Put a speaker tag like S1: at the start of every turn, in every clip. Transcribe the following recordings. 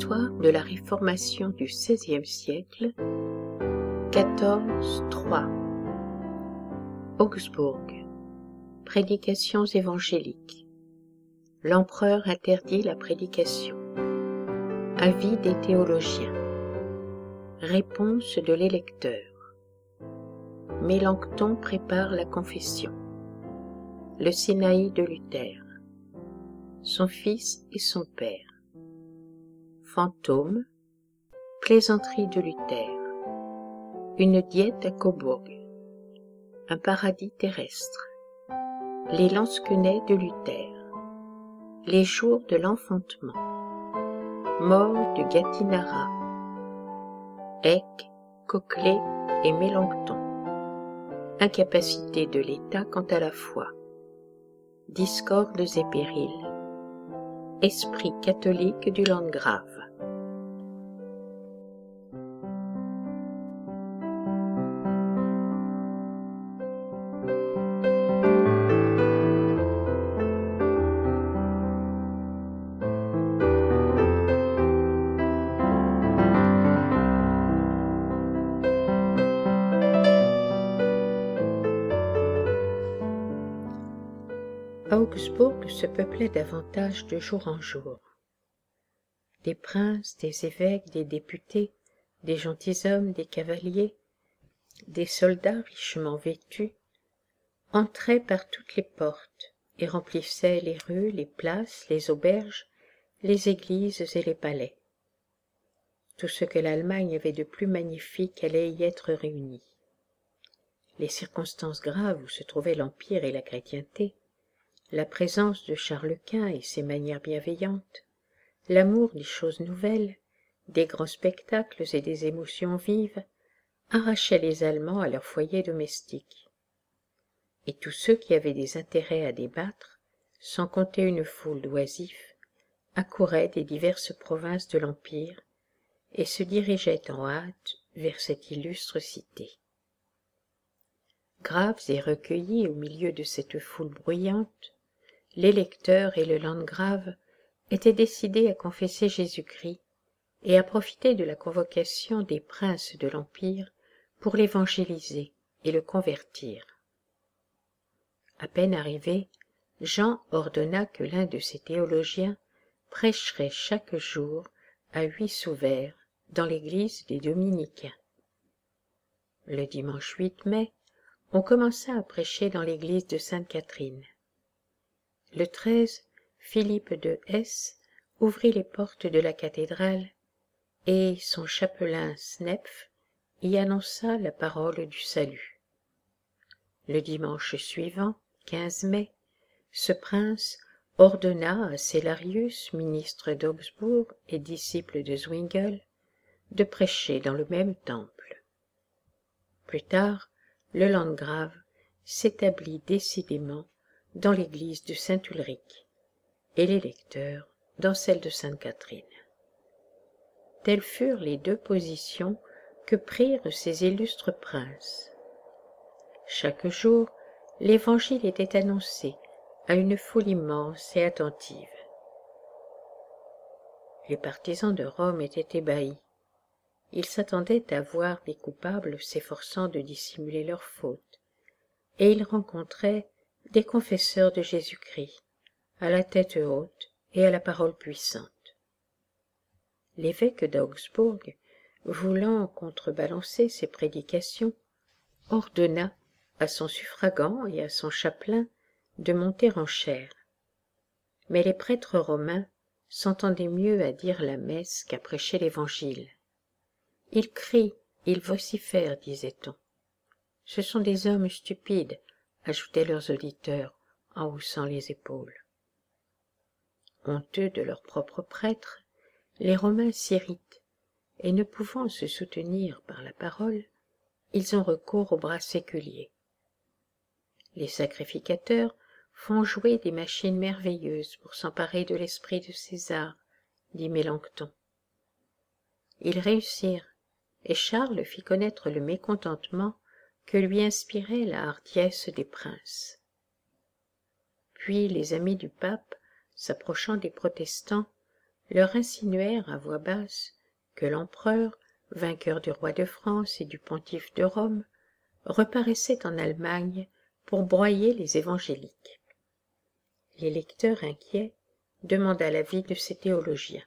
S1: Histoire de la Réformation du XVIe siècle, 14.3. Augsbourg. Prédications évangéliques. L'empereur interdit la prédication. Avis des théologiens. Réponse de l'électeur. Mélenchon prépare la confession. Le Sinaï de Luther. Son fils et son père. Fantôme. Plaisanterie de Luther. Une diète à Cobourg. Un paradis terrestre. Les lansquenets de Luther. Les jours de l'enfantement. Mort de Gattinara. Eck, Coquelet et Mélenchon. Incapacité de l'État quant à la foi. Discordes et périls. Esprit catholique du Landgrave. Augsbourg se peuplait davantage de jour en jour. Des princes, des évêques, des députés, des gentilshommes, des cavaliers, des soldats richement vêtus, entraient par toutes les portes et remplissaient les rues, les places, les auberges, les églises et les palais. Tout ce que l'Allemagne avait de plus magnifique allait y être réuni. Les circonstances graves où se trouvaient l'Empire et la chrétienté, la présence de Charles Quint et ses manières bienveillantes, l'amour des choses nouvelles, des grands spectacles et des émotions vives, arrachaient les Allemands à leur foyer domestique. Et tous ceux qui avaient des intérêts à débattre, sans compter une foule d'oisifs, accouraient des diverses provinces de l'Empire et se dirigeaient en hâte vers cette illustre cité. Graves et recueillis au milieu de cette foule bruyante, l'électeur et le landgrave étaient décidés à confesser Jésus-Christ et à profiter de la convocation des princes de l'Empire pour l'évangéliser et le convertir. À peine arrivé, Jean ordonna que l'un de ses théologiens prêcherait chaque jour à 8 sous verts dans l'église des Dominicains. Le dimanche 8 mai, on commença à prêcher dans l'église de Sainte-Catherine. Le 13, Philippe de Hesse ouvrit les portes de la cathédrale et son chapelain Snepf y annonça la parole du salut. Le dimanche suivant, 15 mai, ce prince ordonna à Célarius, ministre d'Augsbourg et disciple de Zwingle, de prêcher dans le même temple. Plus tard, le landgrave s'établit décidément dans l'église de Saint-Ulrich et l'électeur dans celle de Sainte-Catherine. Telles furent les deux positions que prirent ces illustres princes. Chaque jour, l'évangile était annoncé à une foule immense et attentive. Les partisans de Rome étaient ébahis. Ils s'attendaient à voir des coupables s'efforçant de dissimuler leurs fautes, et ils rencontraient des confesseurs de Jésus-Christ, à la tête haute et à la parole puissante. L'évêque d'Augsbourg, voulant contrebalancer ses prédications, ordonna à son suffragant et à son chapelain de monter en chaire. Mais les prêtres romains s'entendaient mieux à dire la messe qu'à prêcher l'Évangile. Ils crient, ils vocifèrent, disait-on. Ce sont des hommes stupides, ajoutaient leurs auditeurs en haussant les épaules. Honteux de leurs propres prêtres, les Romains s'irritent, et ne pouvant se soutenir par la parole, ils ont recours aux bras séculiers. Les sacrificateurs font jouer des machines merveilleuses pour s'emparer de l'esprit de César, dit Mélenchon. Ils réussirent, et Charles fit connaître le mécontentement que lui inspirait la hardiesse des princes. Puis les amis du pape, s'approchant des protestants, leur insinuèrent à voix basse que l'empereur, vainqueur du roi de France et du pontife de Rome, reparaissait en Allemagne pour broyer les évangéliques. L'électeur inquiet demanda l'avis de ces théologiens.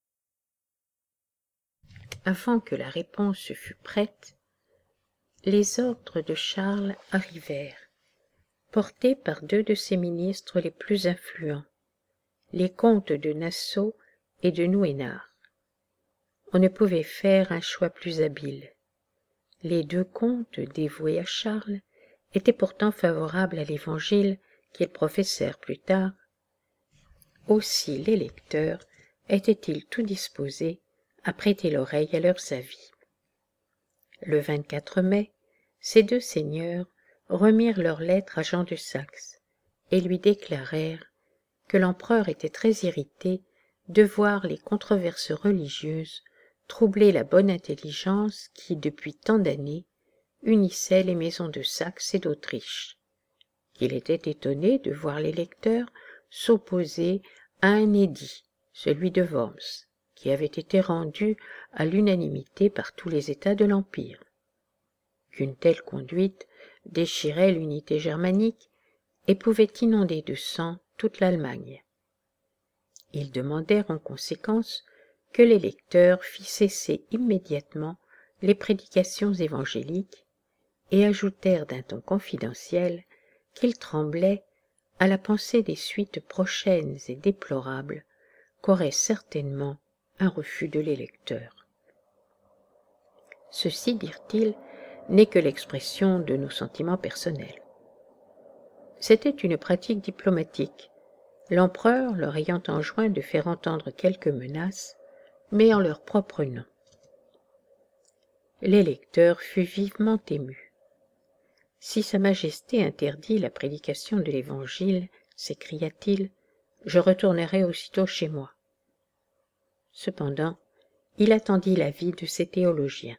S1: Avant que la réponse fût prête, les ordres de Charles arrivèrent, portés par deux de ses ministres les plus influents, les comtes de Nassau et de Nouénard. On ne pouvait faire un choix plus habile. Les deux comtes, dévoués à Charles, étaient pourtant favorables à l'Évangile qu'ils professèrent plus tard. Aussi l'électeur était-il tout disposé à prêter l'oreille à leurs avis. Le 24 mai, ces deux seigneurs remirent leur lettre à Jean de Saxe et lui déclarèrent que l'empereur était très irrité de voir les controverses religieuses troubler la bonne intelligence qui, depuis tant d'années, unissait les maisons de Saxe et d'Autriche. Il était étonné de voir l'électeur s'opposer à un édit, celui de Worms, qui avait été rendu à l'unanimité par tous les États de l'Empire. Qu'une telle conduite déchirait l'unité germanique et pouvait inonder de sang toute l'Allemagne. Ils demandèrent en conséquence que l'électeur fît cesser immédiatement les prédications évangéliques et ajoutèrent d'un ton confidentiel qu'ils tremblaient à la pensée des suites prochaines et déplorables qu'aurait certainement un refus de l'électeur. Ceci, dirent-ils, n'est que l'expression de nos sentiments personnels. C'était une pratique diplomatique, l'empereur leur ayant enjoint de faire entendre quelques menaces, mais en leur propre nom. L'électeur fut vivement ému. « Si Sa Majesté interdit la prédication de l'Évangile, s'écria-t-il, je retournerai aussitôt chez moi. » Cependant, il attendit l'avis de ses théologiens.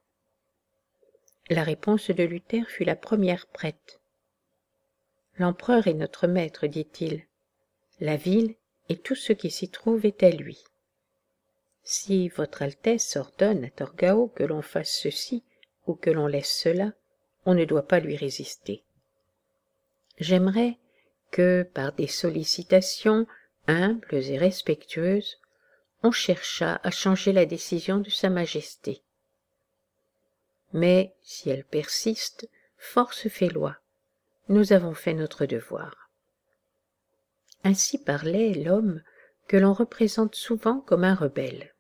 S1: La réponse de Luther fut la première prête. « L'empereur est notre maître, dit-il. La ville et tout ce qui s'y trouve est à lui. Si votre Altesse ordonne à Torgau que l'on fasse ceci ou que l'on laisse cela, on ne doit pas lui résister. J'aimerais que, par des sollicitations humbles et respectueuses, on cherchât à changer la décision de Sa Majesté. Mais, si elle persiste, force fait loi. Nous avons fait notre devoir. » Ainsi parlait l'homme que l'on représente souvent comme un rebelle.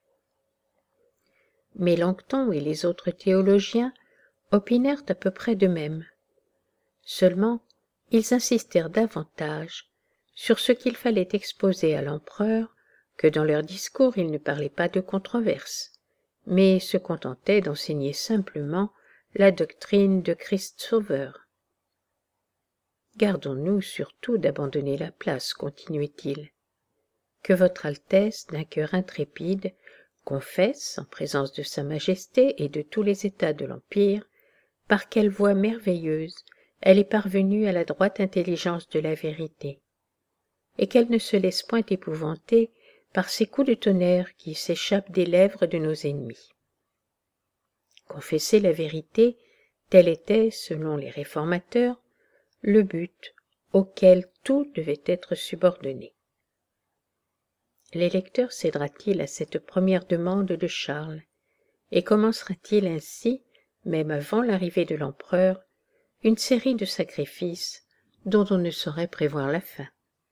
S1: Mélenchon et les autres théologiens opinèrent à peu près de même. Seulement, ils insistèrent davantage sur ce qu'il fallait exposer à l'empereur que dans leurs discours ils ne parlaient pas de controverse, mais se contentaient d'enseigner simplement la doctrine de Christ Sauveur. Gardons-nous surtout d'abandonner la place, continuait-il. Que votre Altesse, d'un cœur intrépide, confesse, en présence de Sa Majesté et de tous les États de l'Empire, par quelle voie merveilleuse elle est parvenue à la droite intelligence de la vérité, et qu'elle ne se laisse point épouvanter par ces coups de tonnerre qui s'échappent des lèvres de nos ennemis. Confesser la vérité, tel était, selon les réformateurs, le but auquel tout devait être subordonné. L'électeur cédera-t-il à cette première demande de Charles, et commencera-t-il ainsi, même avant l'arrivée de l'empereur, une série de sacrifices dont on ne saurait prévoir la fin?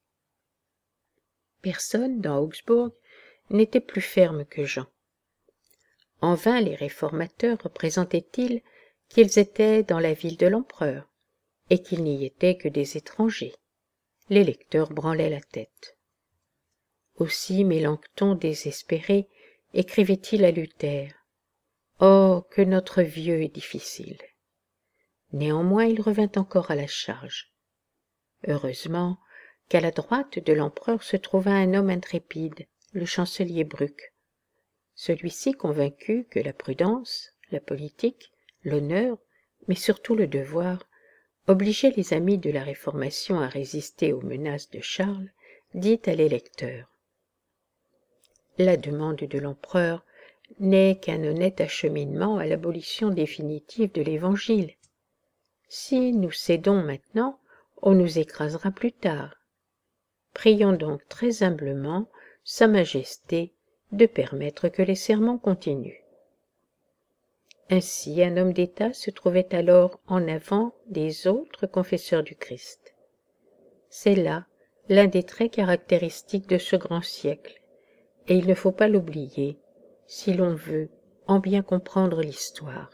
S1: Personne, dans Augsbourg, n'était plus ferme que Jean. En vain les réformateurs représentaient-ils qu'ils étaient dans la ville de l'empereur, et qu'il n'y était que des étrangers. L'électeur branlait la tête. Aussi Mélenchon, désespéré, écrivait-il à Luther. « Oh, que notre vieux est difficile !» Néanmoins, il revint encore à la charge. Heureusement qu'à la droite de l'empereur se trouva un homme intrépide, le chancelier Bruck. Celui-ci, convaincu que la prudence, la politique, l'honneur, mais surtout le devoir, obligeaient les amis de la Réformation à résister aux menaces de Charles, dit à l'électeur. La demande de l'empereur n'est qu'un honnête acheminement à l'abolition définitive de l'Évangile. Si nous cédons maintenant, on nous écrasera plus tard. Prions donc très humblement Sa Majesté de permettre que les sermons continuent. Ainsi, un homme d'État se trouvait alors en avant des autres confesseurs du Christ. C'est là l'un des traits caractéristiques de ce grand siècle, et il ne faut pas l'oublier si l'on veut en bien comprendre l'histoire.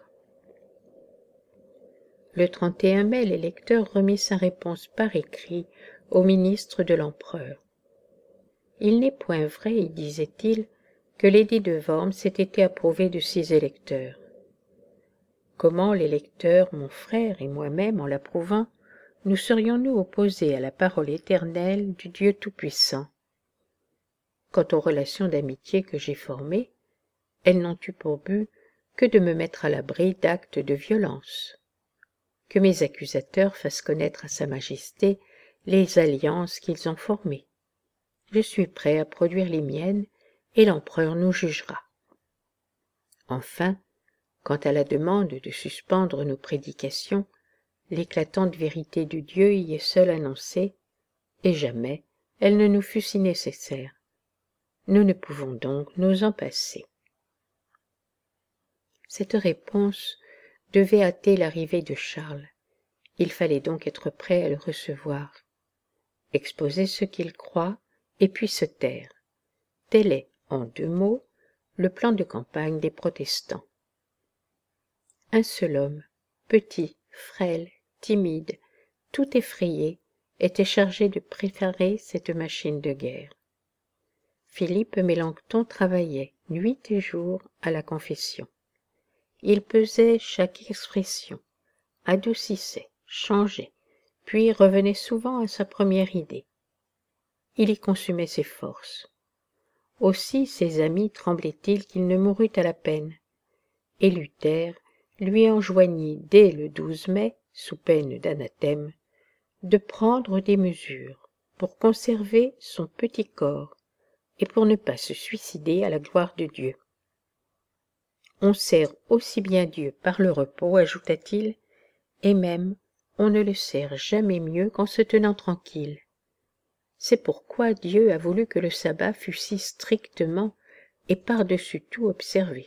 S1: Le 31 mai, l'électeur remit sa réponse par écrit au ministre de l'empereur. Il n'est point vrai, disait-il, que l'édit de Worms ait été approuvé de 6 électeurs. Comment l'électeur, mon frère et moi-même, en l'approuvant, nous serions-nous opposés à la parole éternelle du Dieu Tout-Puissant? Quant aux relations d'amitié que j'ai formées, elles n'ont eu pour but que de me mettre à l'abri d'actes de violence. Que mes accusateurs fassent connaître à Sa Majesté les alliances qu'ils ont formées. Je suis prêt à produire les miennes, et l'empereur nous jugera. Enfin, quant à la demande de suspendre nos prédications, l'éclatante vérité de Dieu y est seule annoncée, et jamais elle ne nous fut si nécessaire. Nous ne pouvons donc nous en passer. Cette réponse devait hâter l'arrivée de Charles. Il fallait donc être prêt à le recevoir, exposer ce qu'il croit, et puis se taire. Tel est, en 2 mots, le plan de campagne des protestants. Un seul homme, petit, frêle, timide, tout effrayé, était chargé de préparer cette machine de guerre. Philippe Mélenchon travaillait, nuit et jour, à la confession. Il pesait chaque expression, adoucissait, changeait, puis revenait souvent à sa première idée. Il y consumait ses forces. Aussi ses amis tremblaient-ils qu'il ne mourût à la peine, et Luther lui enjoignit dès le 12 mai, sous peine d'anathème, de prendre des mesures pour conserver son petit corps et pour ne pas se suicider à la gloire de Dieu. On sert aussi bien Dieu par le repos, ajouta-t-il, et même on ne le sert jamais mieux qu'en se tenant tranquille. C'est pourquoi Dieu a voulu que le sabbat fût si strictement et par-dessus tout observé.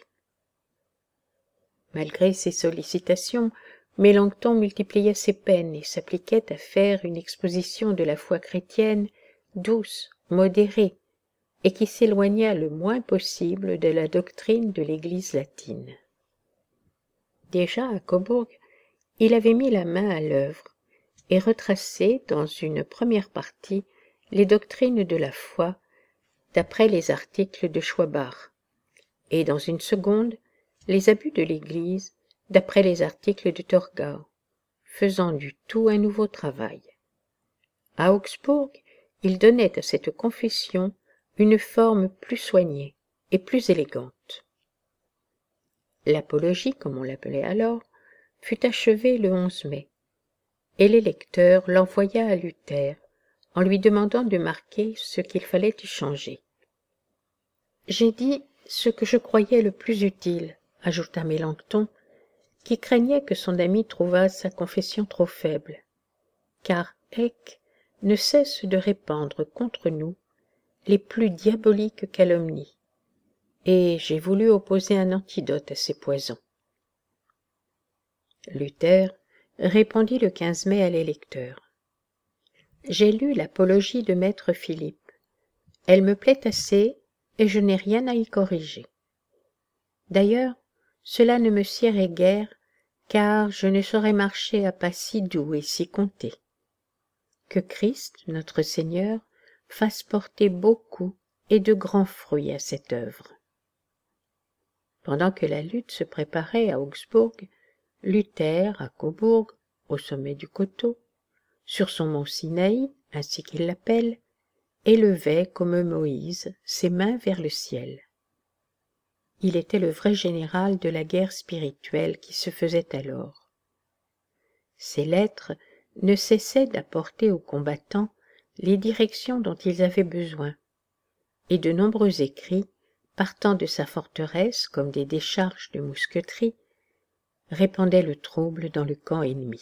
S1: Malgré ces sollicitations, Mélenchon multipliait ses peines et s'appliquait à faire une exposition de la foi chrétienne douce, modérée, et qui s'éloignât le moins possible de la doctrine de l'Église latine. Déjà à Cobourg, il avait mis la main à l'œuvre et retracé dans une première partie les doctrines de la foi d'après les articles de Schwabach, et dans une seconde les abus de l'Église d'après les articles de Torgau, faisant du tout un nouveau travail. À Augsbourg, il donnait à cette confession une forme plus soignée et plus élégante. L'apologie, comme on l'appelait alors, fut achevée le 11 mai, et l'électeur l'envoya à Luther en lui demandant de marquer ce qu'il fallait y changer. « J'ai dit ce que je croyais le plus utile, » ajouta Mélenchon, qui craignait que son ami trouvât sa confession trop faible, car Eck ne cesse de répandre contre nous les plus diaboliques calomnies, et j'ai voulu opposer un antidote à ces poisons. Luther répondit le 15 mai à l'électeur. J'ai lu l'apologie de maître Philippe. Elle me plaît assez, et je n'ai rien à y corriger. D'ailleurs, cela ne me siérait guère, car je ne saurais marcher à pas si doux et si comptés. Que Christ, notre Seigneur, fasse porter beaucoup et de grands fruits à cette œuvre. Pendant que la lutte se préparait à Augsbourg, Luther, à Cobourg, au sommet du coteau, sur son mont Sinaï, ainsi qu'il l'appelle, élevait, comme Moïse, ses mains vers le ciel. Il était le vrai général de la guerre spirituelle qui se faisait alors. Ses lettres ne cessaient d'apporter aux combattants les directions dont ils avaient besoin, et de nombreux écrits partant de sa forteresse comme des décharges de mousqueterie, répandaient le trouble dans le camp ennemi.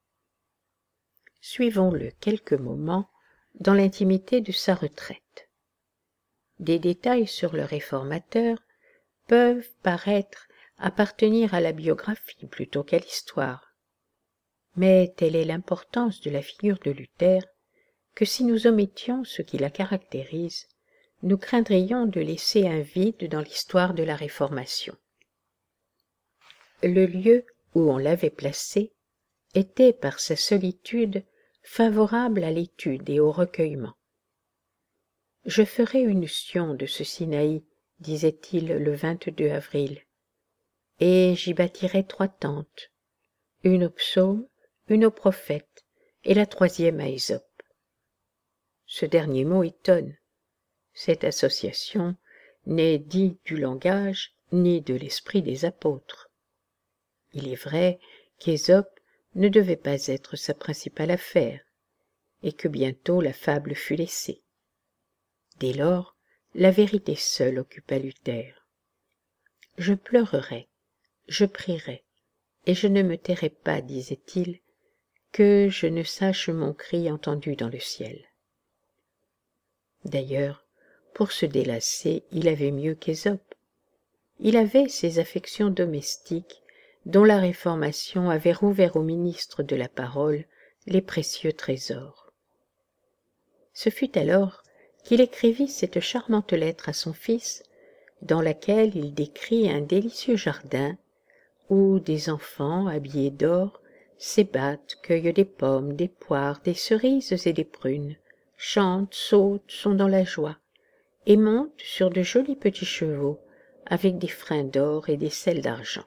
S1: Suivons-le quelques moments dans l'intimité de sa retraite. Des détails sur le réformateur peuvent paraître appartenir à la biographie plutôt qu'à l'histoire. Mais telle est l'importance de la figure de Luther que si nous omettions ce qui la caractérise, nous craindrions de laisser un vide dans l'histoire de la Réformation. Le lieu où on l'avait placé était par sa solitude favorable à l'étude et au recueillement. « Je ferai une sion de ce Sinaï, disait-il le 22 avril, et j'y bâtirai 3 tentes, une aux psaumes, une aux prophètes, et la 3e à Ésope. » Ce dernier mot étonne. Cette association n'est ni du langage, ni de l'esprit des apôtres. Il est vrai qu'Ésope ne devait pas être sa principale affaire, et que bientôt la fable fut laissée. Dès lors, la vérité seule occupa Luther. « Je pleurerai, je prierai, et je ne me tairai pas, disait-il, que je ne sache mon cri entendu dans le ciel. » D'ailleurs, pour se délasser, il avait mieux qu'Ésope. Il avait ses affections domestiques, dont la Réformation avait rouvert aux ministres de la parole les précieux trésors. Ce fut alors qu'il écrivit cette charmante lettre à son fils, dans laquelle il décrit un délicieux jardin, où des enfants habillés d'or s'ébattent, cueillent des pommes, des poires, des cerises et des prunes, chantent, sautent, sont dans la joie, et montent sur de jolis petits chevaux, avec des freins d'or et des selles d'argent.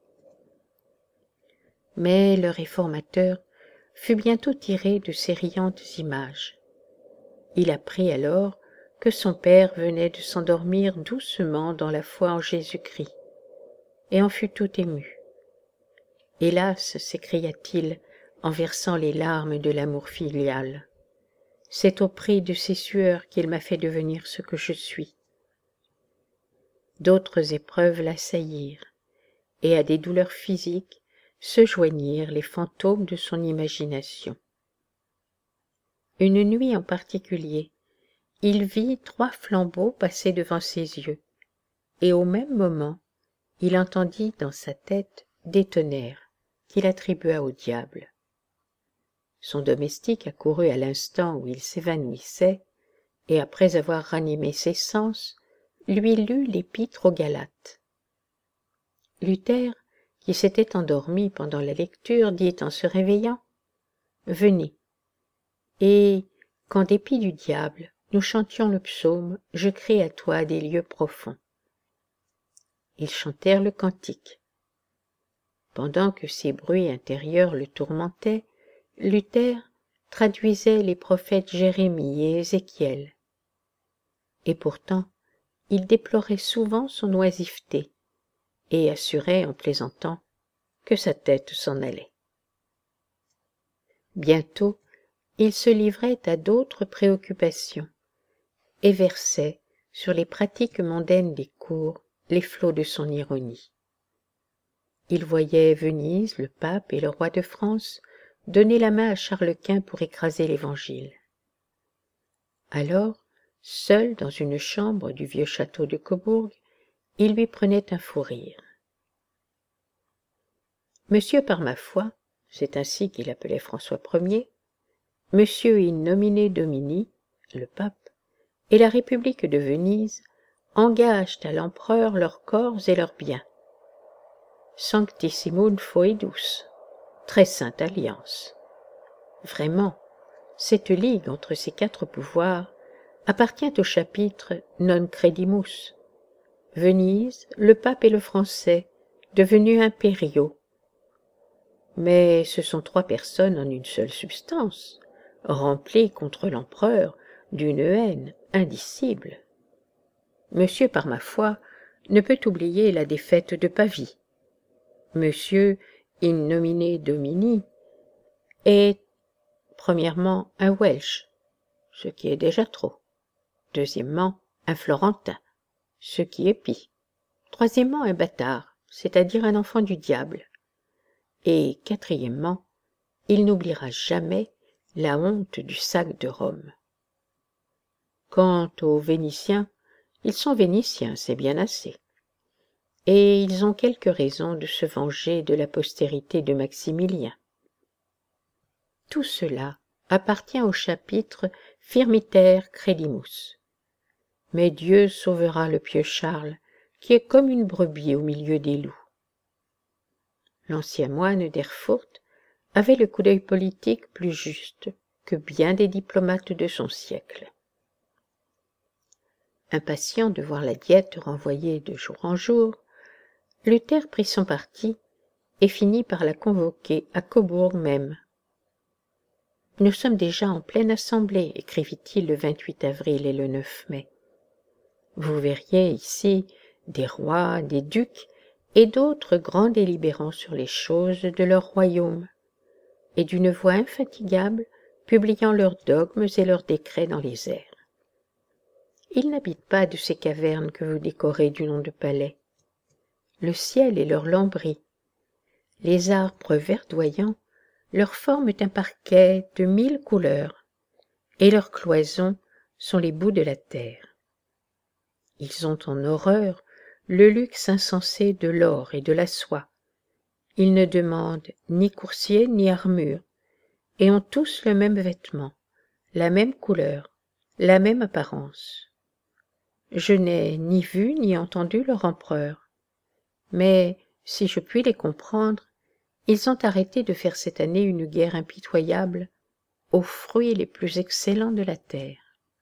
S1: Mais le réformateur fut bientôt tiré de ces riantes images. Il apprit alors que son père venait de s'endormir doucement dans la foi en Jésus-Christ, et en fut tout ému. « Hélas !» s'écria-t-il en versant les larmes de l'amour filial, « c'est au prix de ses sueurs qu'il m'a fait devenir ce que je suis. » D'autres épreuves l'assaillirent, et à des douleurs physiques se joignirent les fantômes de son imagination. Une nuit en particulier, il vit 3 flambeaux passer devant ses yeux, et au même moment, il entendit dans sa tête des tonnerres qu'il attribua au diable. Son domestique accourut à l'instant où il s'évanouissait, et après avoir ranimé ses sens, lui lut l'épître aux Galates. Luther, qui s'était endormi pendant la lecture, dit en se réveillant : « Venez, et, qu'en dépit du diable, nous chantions le psaume « Je crie à toi des lieux profonds ». Ils chantèrent le cantique. Pendant que ces bruits intérieurs le tourmentaient, Luther traduisait les prophètes Jérémie et Ézéchiel. Et pourtant, il déplorait souvent son oisiveté et assurait en plaisantant que sa tête s'en allait. Bientôt, il se livrait à d'autres préoccupations et versait sur les pratiques mondaines des cours les flots de son ironie. Il voyait Venise, le pape et le roi de France donner la main à Charles Quint pour écraser l'Évangile. Alors, seul dans une chambre du vieux château de Cobourg, il lui prenait un fou rire. « Monsieur par ma foi », c'est ainsi qu'il appelait François Ier, « Monsieur in nomine Domini », le pape, et la République de Venise engagent à l'empereur leurs corps et leurs biens. Sanctissimum foedus, très sainte alliance. Vraiment, cette ligue entre ces 4 pouvoirs appartient au chapitre Non credimus. Venise, le pape et le français, devenus impériaux. Mais ce sont 3 personnes en une seule substance, remplies contre l'empereur d'une haine indicible. Monsieur, par ma foi, ne peut oublier la défaite de Pavie. Monsieur, in nomine Domini, est premièrement un Welsh, ce qui est déjà trop. Deuxièmement, un Florentin, ce qui est pis. Troisièmement, un bâtard, c'est-à-dire un enfant du diable. Et quatrièmement, il n'oubliera jamais la honte du sac de Rome. Quant aux Vénitiens, ils sont Vénitiens, c'est bien assez. Et ils ont quelque raison de se venger de la postérité de Maximilien. Tout cela appartient au chapitre Firmiter credimus. Mais Dieu sauvera le pieux Charles, qui est comme une brebis au milieu des loups. L'ancien moine d'Erfurt avait le coup d'œil politique plus juste que bien des diplomates de son siècle. Impatient de voir la diète renvoyée de jour en jour, Luther prit son parti et finit par la convoquer à Cobourg même. « Nous sommes déjà en pleine assemblée, écrivit-il le 28 avril et le 9 mai. Vous verriez ici des rois, des ducs et d'autres grands délibérants sur les choses de leur royaume, et d'une voix infatigable publiant leurs dogmes et leurs décrets dans les airs. Ils n'habitent pas de ces cavernes que vous décorez du nom de palais. Le ciel est leur lambris. Les arbres verdoyants leur forment un parquet de 1000 couleurs, et leurs cloisons sont les bouts de la terre. Ils ont en horreur le luxe insensé de l'or et de la soie. Ils ne demandent ni coursier ni armure, et ont tous le même vêtement, la même couleur, la même apparence. Je n'ai ni vu ni entendu leur empereur, mais, si je puis les comprendre, ils ont arrêté de faire cette année une guerre impitoyable aux fruits les plus excellents de la terre.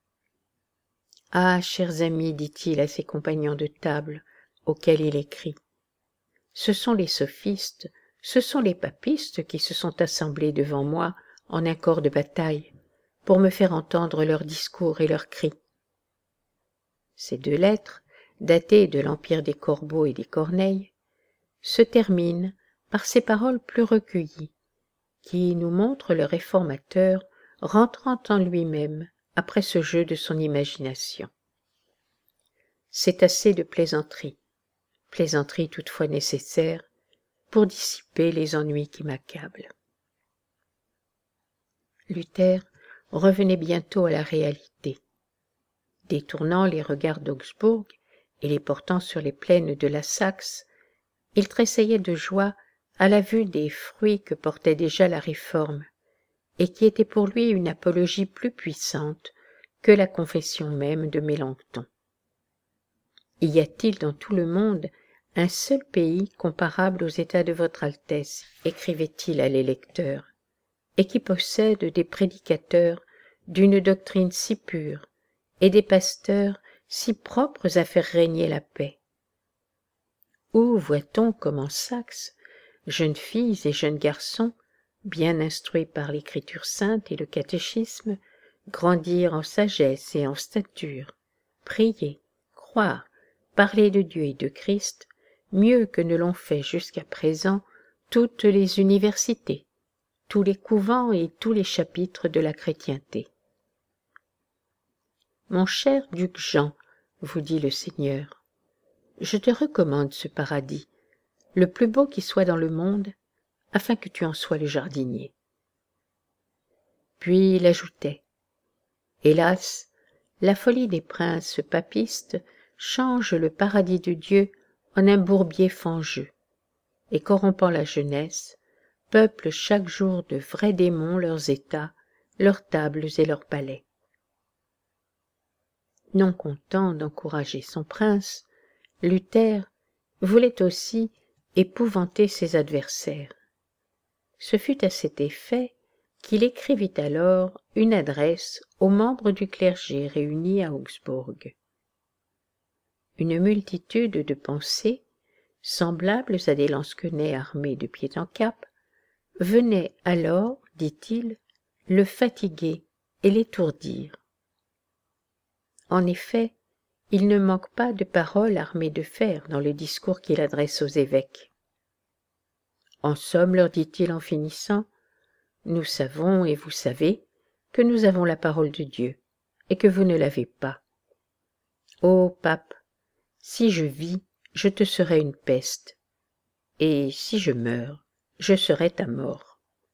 S1: Ah, chers amis, dit-il à ses compagnons de table, auxquels il écrit, ce sont les sophistes, ce sont les papistes qui se sont assemblés devant moi en un corps de bataille, pour me faire entendre leurs discours et leurs cris. Ces 2 lettres, datées de l'empire des corbeaux et des corneilles, se terminent par ces paroles plus recueillies, qui nous montrent le réformateur rentrant en lui-même après ce jeu de son imagination. C'est assez de plaisanterie toutefois nécessaire pour dissiper les ennuis qui m'accablent. Luther revenait bientôt à la réalité. Détournant les regards d'Augsbourg et les portant sur les plaines de la Saxe, il tressaillait de joie à la vue des fruits que portait déjà la réforme, et qui étaient pour lui une apologie plus puissante que la confession même de Mélenchon. Y a-t-il dans tout le monde un seul pays comparable aux États de votre Altesse, écrivait-il à l'électeur, et qui possède des prédicateurs d'une doctrine si pure et des pasteurs si propres à faire régner la paix? Où voit-on comme en Saxe, jeunes filles et jeunes garçons, bien instruits par l'écriture sainte et le catéchisme, grandir en sagesse et en stature, prier, croire, parler de Dieu et de Christ, mieux que ne l'ont fait jusqu'à présent toutes les universités, tous les couvents et tous les chapitres de la chrétienté. Mon cher duc Jean, vous dit le Seigneur, je te recommande ce paradis, le plus beau qui soit dans le monde, afin que tu en sois le jardinier. Puis il ajoutait, hélas, la folie des princes papistes change le paradis de Dieu en un bourbier fangeux, et corrompant la jeunesse, peuple chaque jour de vrais démons leurs états, leurs tables et leurs palais. Non content d'encourager son prince, Luther voulait aussi épouvanter ses adversaires. Ce fut à cet effet qu'il écrivit alors une adresse aux membres du clergé réunis à Augsbourg. Une multitude de pensées, semblables à des lansquenets armés de pied en cap, venaient alors, dit-il, le fatiguer et l'étourdir. En effet, il ne manque pas de paroles armées de fer dans le discours qu'il adresse aux évêques. En somme, leur dit-il en finissant, nous savons et vous savez que nous avons la parole de Dieu et que vous ne l'avez pas. Ô pape, Si je vis, je te serai une peste, et si je meurs, je serai ta mort. »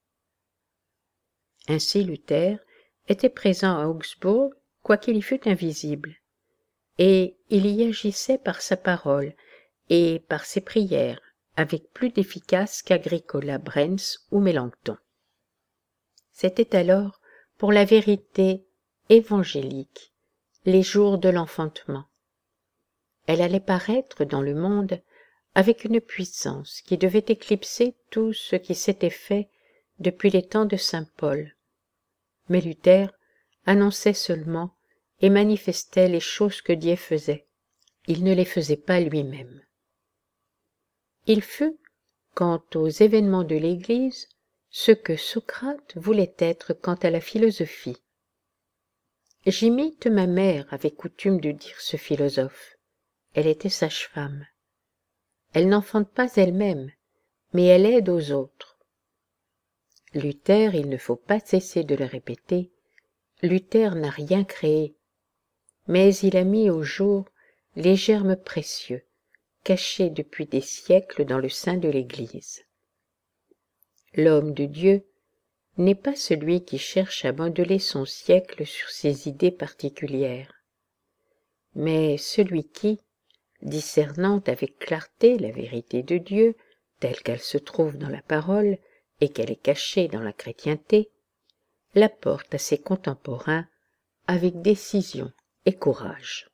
S1: Ainsi Luther était présent à Augsbourg, quoiqu'il y fût invisible, et il y agissait par sa parole et par ses prières avec plus d'efficace qu'Agricola, Brenz ou Mélenchon. C'était alors, pour la vérité évangélique, les jours de l'enfantement. Elle allait paraître dans le monde avec une puissance qui devait éclipser tout ce qui s'était fait depuis les temps de saint Paul. Mais Luther annonçait seulement et manifestait les choses que Dieu faisait. Il ne les faisait pas lui-même. Il fut, quant aux événements de l'Église, ce que Socrate voulait être quant à la philosophie. « J'imite ma mère » avait coutume de dire ce philosophe. Elle était sage-femme. Elle n'enfante pas elle-même, mais elle aide aux autres. Luther, il ne faut pas cesser de le répéter, Luther n'a rien créé, mais il a mis au jour les germes précieux, cachés depuis des siècles dans le sein de l'Église. L'homme de Dieu n'est pas celui qui cherche à modeler son siècle sur ses idées particulières, mais celui qui, discernant avec clarté la vérité de Dieu, telle qu'elle se trouve dans la parole et qu'elle est cachée dans la chrétienté, l'apporte à ses contemporains avec décision et courage.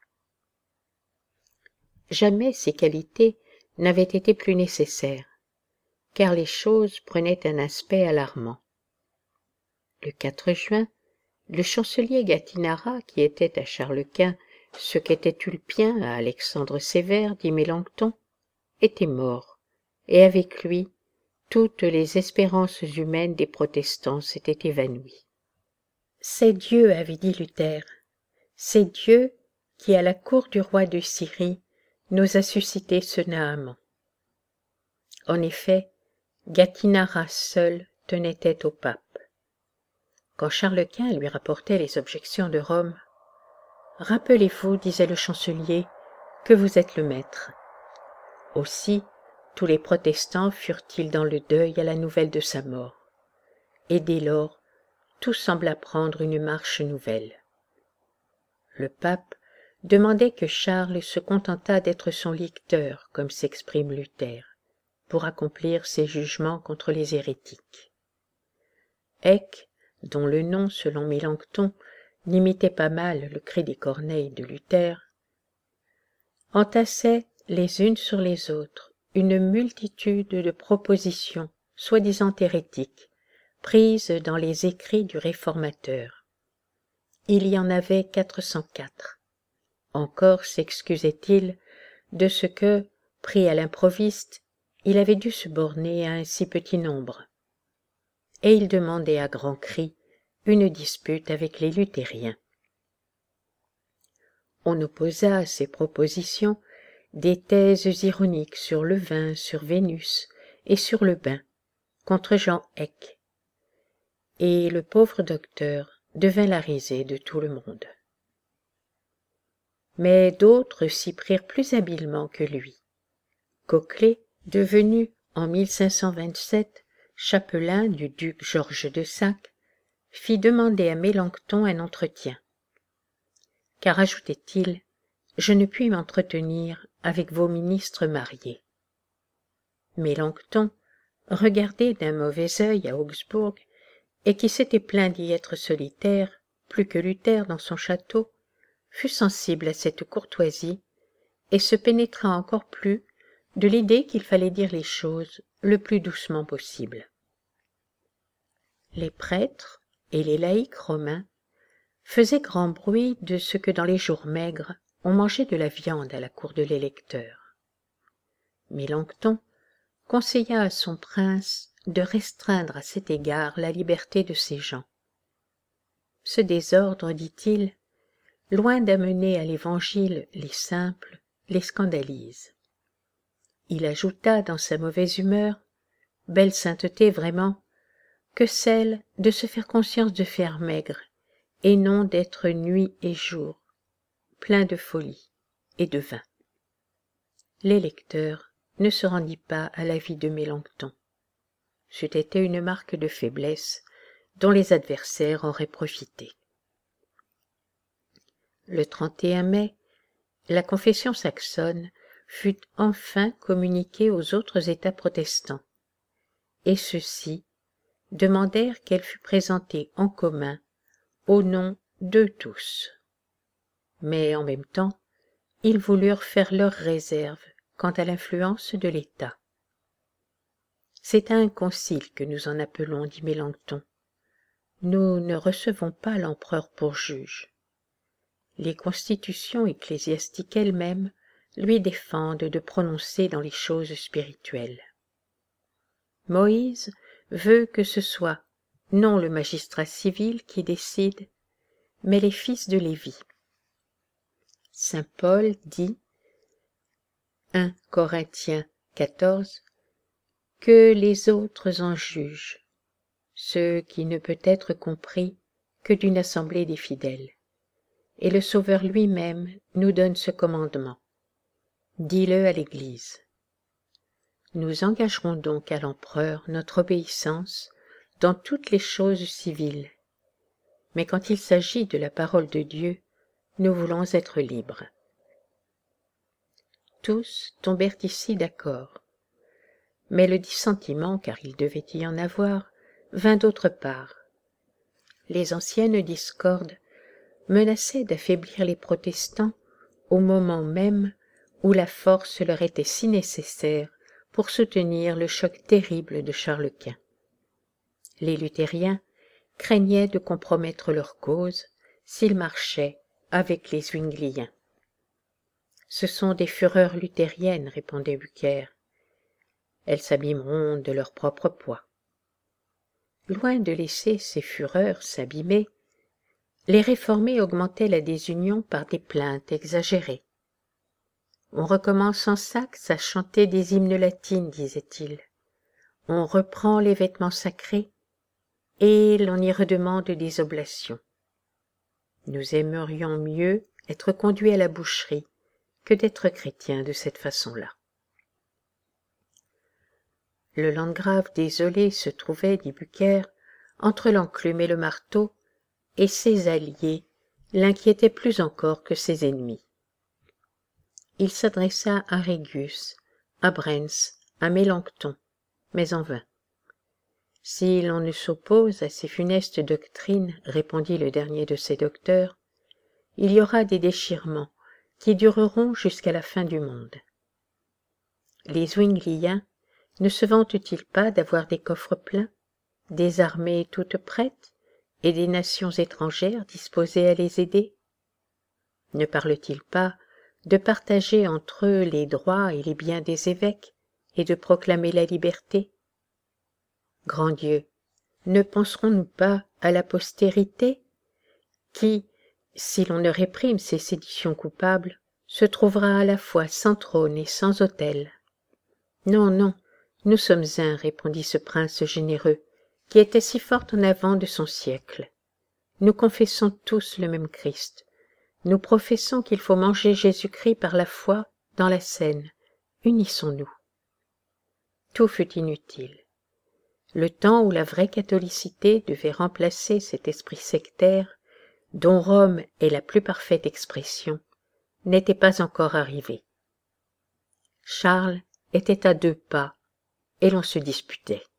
S1: Jamais ces qualités n'avaient été plus nécessaires, car les choses prenaient un aspect alarmant. Le 4 juin, le chancelier Gattinara, qui était à Charles Quint ce qu'était Tulpien à Alexandre Sévère, dit Mélenchon, était mort, et avec lui, toutes les espérances humaines des protestants s'étaient évanouies. C'est Dieu, avait dit Luther, c'est Dieu qui, à la cour du roi de Syrie, nous a suscité ce Naaman. En effet, Gattinara seul tenait tête au pape. Quand Charles Quint lui rapportait les objections de Rome, « Rappelez-vous, disait le chancelier, que vous êtes le maître. » Aussi, tous les protestants furent-ils dans le deuil à la nouvelle de sa mort. Et dès lors, tout sembla prendre une marche nouvelle. Le pape demandait que Charles se contentât d'être son licteur, comme s'exprime Luther, pour accomplir ses jugements contre les hérétiques. Eck, dont le nom, selon Mélenchon, n'imitait pas mal le cri des corneilles de Luther, entassait les unes sur les autres une multitude de propositions, soi-disant hérétiques, prises dans les écrits du réformateur. Il y en avait 404. Encore s'excusait-il de ce que, pris à l'improviste, il avait dû se borner à un si petit nombre. Et il demandait à grands cris une dispute avec les luthériens. On opposa à ces propositions des thèses ironiques sur le vin, sur Vénus et sur le bain, contre Jean Eck, et le pauvre docteur devint la risée de tout le monde. Mais d'autres s'y prirent plus habilement que lui. Coquelet, devenu en 1527 chapelain du duc Georges de Sac, fit demander à Mélenchon un entretien. Car, ajoutait-il, je ne puis m'entretenir avec vos ministres mariés. Mélenchon, regardé d'un mauvais œil à Augsbourg, et qui s'était plaint d'y être solitaire, plus que Luther dans son château, fut sensible à cette courtoisie, et se pénétra encore plus de l'idée qu'il fallait dire les choses le plus doucement possible. Les prêtres et les laïcs romains faisaient grand bruit de ce que dans les jours maigres on mangeait de la viande à la cour de l'électeur. Mélenchon conseilla à son prince de restreindre à cet égard la liberté de ses gens. Ce désordre, dit-il, loin d'amener à l'Évangile les simples, les scandalise. Il ajouta dans sa mauvaise humeur, belle sainteté vraiment, que celle de se faire conscience de faire maigre, et non d'être nuit et jour, plein de folie et de vin. l'électeur ne se rendit pas à l'avis de Mélenchon. C'eût été une marque de faiblesse dont les adversaires auraient profité. Le 31 mai, la confession saxonne fut enfin communiquée aux autres États protestants, et ceux-ci demandèrent qu'elle fût présentée en commun au nom d'eux tous. Mais en même temps, ils voulurent faire leurs réserves quant à l'influence de l'État. C'est à un concile que nous en appelons, dit Mélenchon. Nous ne recevons pas l'empereur pour juge. Les constitutions ecclésiastiques elles-mêmes lui défendent de prononcer dans les choses spirituelles. Moïse veut que ce soit non le magistrat civil qui décide, mais les fils de Lévi. Saint Paul dit, 1 Corinthiens 14, que les autres en jugent, ce qui ne peut être compris que d'une assemblée des fidèles. Et le Sauveur lui-même nous donne ce commandement. Dis-le à l'Église. Nous engagerons donc à l'empereur notre obéissance dans toutes les choses civiles. Mais quand il s'agit de la parole de Dieu, nous voulons être libres. Tous tombèrent ici d'accord. Mais le dissentiment, car il devait y en avoir, vint d'autre part. Les anciennes discordes menaçaient d'affaiblir les protestants au moment même où la force leur était si nécessaire pour soutenir le choc terrible de Charles Quint. Les luthériens craignaient de compromettre leur cause s'ils marchaient avec les zwingliens. Ce sont des fureurs luthériennes, répondait Bucer. Elles s'abîmeront de leur propre poids. Loin de laisser ces fureurs s'abîmer, les réformés augmentaient la désunion par des plaintes exagérées. On recommence en Saxe à chanter des hymnes latines, disait-il. On reprend les vêtements sacrés et l'on y redemande des oblations. Nous aimerions mieux être conduits à la boucherie que d'être chrétiens de cette façon-là. Le landgrave désolé se trouvait, dit Bucer, entre l'enclume et le marteau, et ses alliés l'inquiétaient plus encore que ses ennemis. Il s'adressa à Régius, à Brentz, à Mélenchon, mais en vain. Si l'on ne s'oppose à ces funestes doctrines, répondit le dernier de ces docteurs, il y aura des déchirements qui dureront jusqu'à la fin du monde. Les Zwingliens ne se vantent-ils pas d'avoir des coffres pleins, des armées toutes prêtes et des nations étrangères disposées à les aider? Ne parlent-ils pas de partager entre eux les droits et les biens des évêques et de proclamer la liberté? Grand Dieu, ne penserons-nous pas à la postérité qui, si l'on ne réprime ces séditions coupables, se trouvera à la fois sans trône et sans autel? Non, non, nous sommes un, répondit ce prince généreux, qui était si fort en avant de son siècle. Nous confessons tous le même Christ. Nous professons qu'il faut manger Jésus-Christ par la foi dans la scène. Unissons-nous. Tout fut inutile. Le temps où la vraie catholicité devait remplacer cet esprit sectaire, dont Rome est la plus parfaite expression, n'était pas encore arrivé. Charles était à 2 pas, et l'on se disputait.